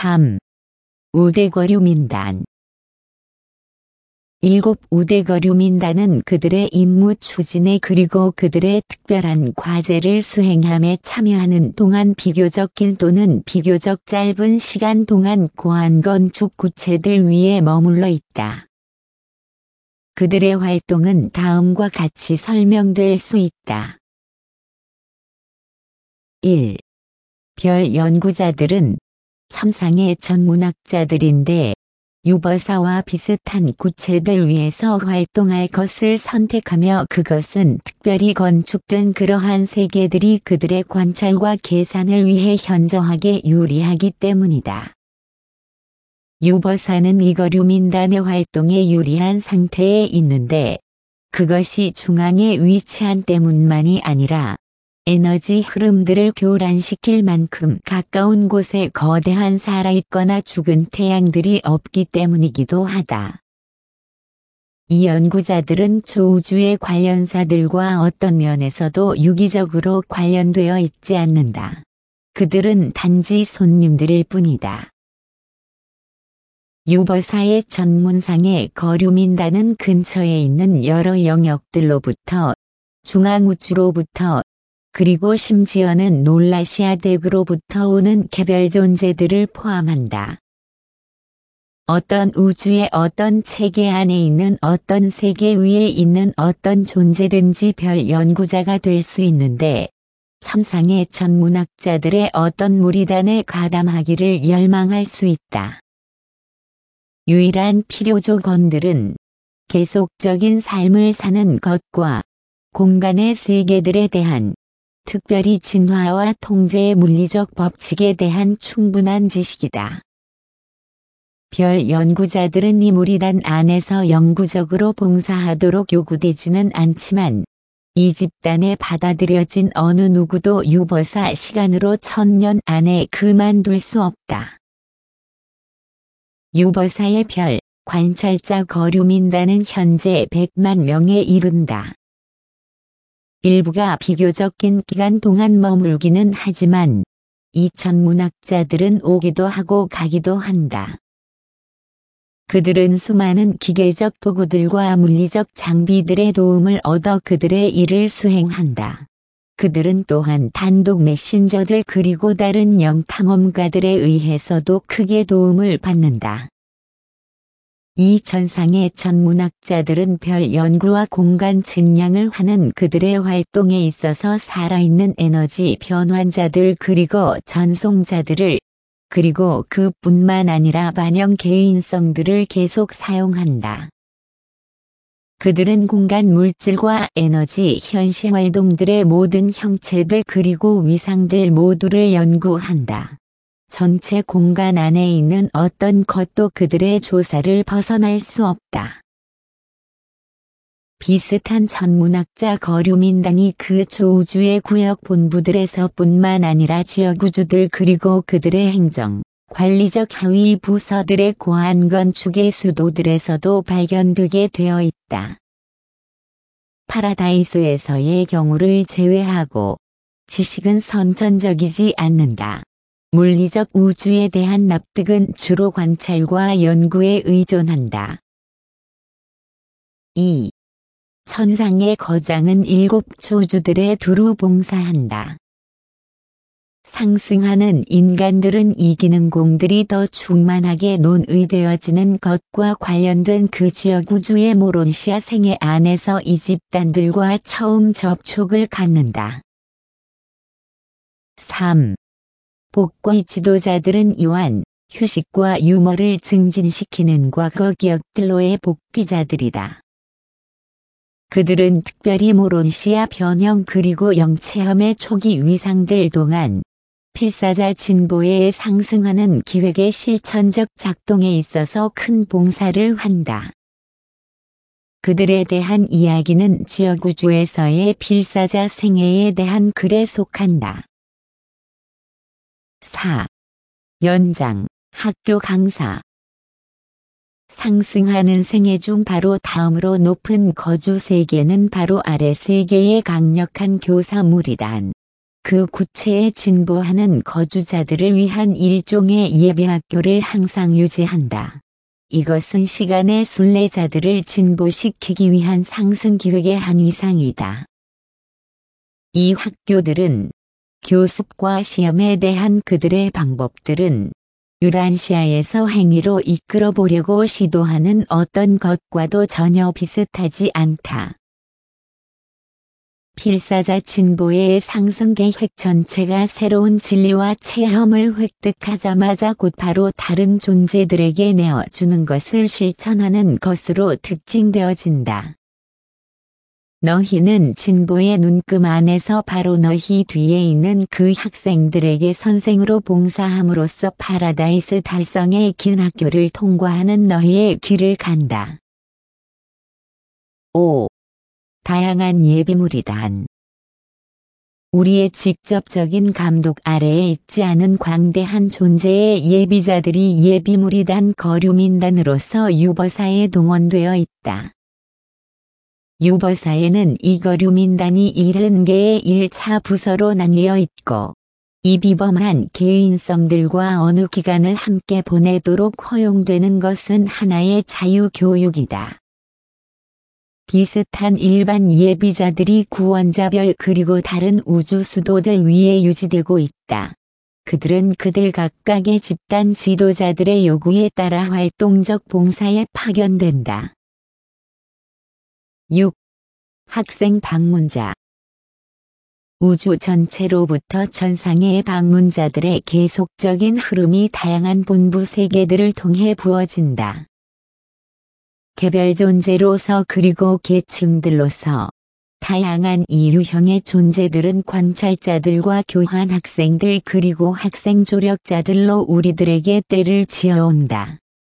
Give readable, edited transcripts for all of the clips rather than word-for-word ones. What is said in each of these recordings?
3. 우대거류민단. 7. 우대거류민단은 그들의 임무 추진에 그리고 그들의 특별한 과제를 수행함에 참여하는 동안 비교적 긴 또는 비교적 짧은 시간 동안 고안 건축 구체들 위에 머물러 있다. 그들의 활동은 다음과 같이 설명될 수 있다. 1. 별 연구자들은 천상의 천문학자들인데 유버사와 비슷한 구체들 위에서 활동할 것을 선택하며 그것은 특별히 건축된 그러한 세계들이 그들의 관찰과 계산을 위해 현저하게 유리하기 때문이다. 유버사는 이거류민단의 활동에 유리한 상태에 있는데 그것이 중앙에 위치한 때문만이 아니라 에너지 흐름들을 교란시킬 만큼 가까운 곳에 거대한 살아있거나 죽은 태양들이 없기 때문이기도 하다. 이 연구자들은 초우주의 관련사들과 어떤 면에서도 유기적으로 관련되어 있지 않는다. 그들은 단지 손님들일 뿐이다. 유버사의 전문상의 거류민단은 근처에 있는 여러 영역들로부터 중앙우주로부터 그리고 심지어는 놀라시아 대구로부터 오는 개별 존재들을 포함한다. 어떤 우주의 어떤 체계 안에 있는 어떤 세계 위에 있는 어떤 존재든지 별 연구자가 될 수 있는데 천상의 천문학자들의 어떤 무리단에 가담하기를 열망할 수 있다. 유일한 필요 조건들은 계속적인 삶을 사는 것과 공간의 세계들에 대한 특별히 진화와 통제의 물리적 법칙에 대한 충분한 지식이다. 별 연구자들은 이 무리단 안에서 영구적으로 봉사하도록 요구되지는 않지만 이 집단에 받아들여진 어느 누구도 유버사 시간으로 1000년 안에 그만둘 수 없다. 유버사의 별 관찰자 거류민단은 현재 100만 명에 이른다. 일부가 비교적 긴 기간 동안 머물기는 하지만 이 천문학자들은 오기도 하고 가기도 한다. 그들은 수많은 기계적 도구들과 물리적 장비들의 도움을 얻어 그들의 일을 수행한다. 그들은 또한 단독 메신저들 그리고 다른 영탐험가들에 의해서도 크게 도움을 받는다. 이 천상의 천문학자들은 별 연구와 공간 측량을 하는 그들의 활동에 있어서 살아있는 에너지 변환자들 그리고 전송자들을 그리고 그뿐만 아니라 반영 개인성들을 계속 사용한다. 그들은 공간 물질과 에너지 현시활동들의 모든 형체들 그리고 위상들 모두를 연구한다. 전체 공간 안에 있는 어떤 것도 그들의 조사를 벗어날 수 없다. 비슷한 천문학자 거류민단이 그 초우주의 구역 본부들에서뿐만 아니라 지역우주들 그리고 그들의 행정, 관리적 하위 부서들의 고안 건축의 수도들에서도 발견되게 되어 있다. 파라다이스에서의 경우를 제외하고 지식은 선천적이지 않는다. 물리적 우주에 대한 납득은 주로 관찰과 연구에 의존한다. 2. 천상의 거장은 7 초주들에 두루 봉사한다. 상승하는 인간들은 이 기능공들이 더 충만하게 논의되어지는 것과 관련된 그 지역 우주의 모론시아 생애 안에서 이 집단들과 처음 접촉을 갖는다. 3. 복귀 지도자들은 이완, 휴식과 유머를 증진시키는 과거 기억들로의 복귀자들이다. 그들은 특별히 모론시아 변형 그리고 영체험의 초기 위상들 동안 필사자 진보에 상승하는 기획의 실천적 작동에 있어서 큰 봉사를 한다. 그들에 대한 이야기는 지역우주에서의 필사자 생애에 대한 글에 속한다. 4. 연장, 학교 강사. 상승하는 생애 중 바로 다음으로 높은 거주 세계는 바로 아래 세계의 강력한 교사 무리단, 그 구체에 진보하는 거주자들을 위한 일종의 예비학교를 항상 유지한다. 이것은 시간의 순례자들을 진보시키기 위한 상승 기획의 한 위상이다. 이 학교들은 교습과 시험에 대한 그들의 방법들은 유란시아에서 행위로 이끌어 보려고 시도하는 어떤 것과도 전혀 비슷하지 않다. 필사자 진보의 상승 계획 전체가 새로운 진리와 체험을 획득하자마자 곧바로 다른 존재들에게 내어주는 것을 실천하는 것으로 특징되어진다. 너희는 진보의 눈금 안에서 바로 너희 뒤에 있는 그 학생들에게 선생으로 봉사함으로써 파라다이스 달성의 긴 학교를 통과하는 너희의 길을 간다. 5. 다양한 예비무리단. 우리의 직접적인 감독 아래에 있지 않은 광대한 존재의 예비자들이 예비무리단 거류민단으로서 유버사에 동원되어 있다. 유버사에는 이 거류민단이 70개의 1차 부서로 나뉘어 있고 이 비범한 개인성들과 어느 기간을 함께 보내도록 허용되는 것은 하나의 자유교육이다. 비슷한 일반 예비자들이 구원자별 그리고 다른 우주 수도들 위에 유지되고 있다. 그들은 그들 각각의 집단 지도자들의 요구에 따라 활동적 봉사에 파견된다. 6. 학생 방문자. 우주 전체로부터 천상의 방문자들의 계속적인 흐름이 다양한 본부 세계들을 통해 부어진다. 개별 존재로서 그리고 계층들로서 다양한 이유형의 존재들은 관찰자들과 교환 학생들 그리고 학생 조력자들로 우리들에게 때를 지어온다.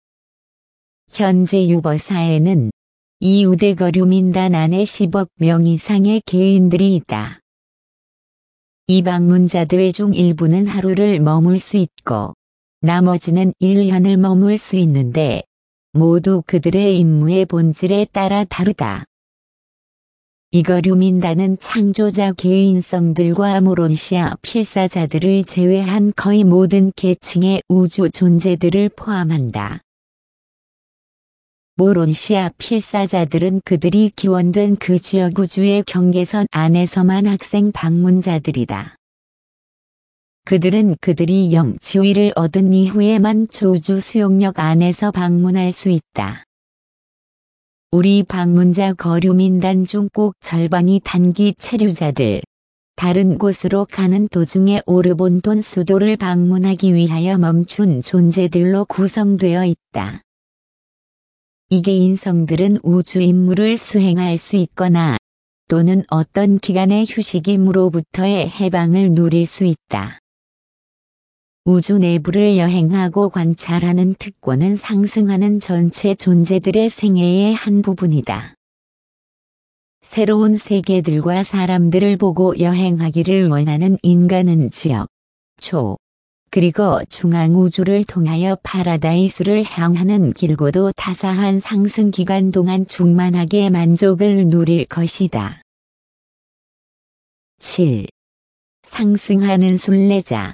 현재 유버사에는 이 우대거류민단 안에 10억 명 이상의 개인들이 있다. 이 방문자들 중 일부는 하루를 머물 수 있고 나머지는 1년을 머물 수 있는데 모두 그들의 임무의 본질에 따라 다르다. 이 거류민단은 창조자 개인성들과 모론시아 필사자들을 제외한 거의 모든 계층의 우주 존재들을 포함한다. 모론시아 필사자들은 그들이 기원된 그 지역 우주의 경계선 안에서만 학생 방문자들이다. 그들은 그들이 영지위를 얻은 이후에만 초우주 수용력 안에서 방문할 수 있다. 우리 방문자 거류민단 중 꼭 절반이 단기 체류자들, 다른 곳으로 가는 도중에 오르본돈 수도를 방문하기 위하여 멈춘 존재들로 구성되어 있다. 이 개인성들은 우주 임무를 수행할 수 있거나 또는 어떤 기간의 휴식 임무로부터의 해방을 누릴 수 있다. 우주 내부를 여행하고 관찰하는 특권은 상승하는 전체 존재들의 생애의 한 부분이다. 새로운 세계들과 사람들을 보고 여행하기를 원하는 인간은 지역, 초, 그리고 중앙우주를 통하여 파라다이스를 향하는 길고도 타사한 상승 기간 동안 충만하게 만족을 누릴 것이다. 7. 상승하는 순례자.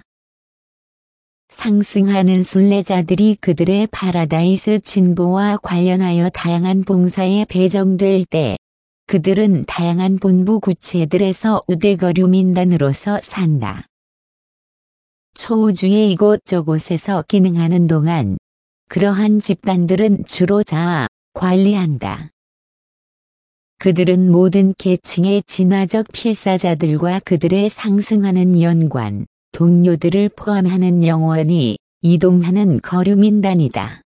상승하는 순례자들이 그들의 파라다이스 진보와 관련하여 다양한 봉사에 배정될 때 그들은 다양한 본부 구체들에서 우대거류민단으로서 산다. 초우주의 이곳저곳에서 기능하는 동안 그러한 집단들은 주로 자아 관리한다. 그들은 모든 계층의 진화적 필사자들과 그들의 상승하는 연관, 동료들을 포함하는 영원히 이동하는 거류민단이다.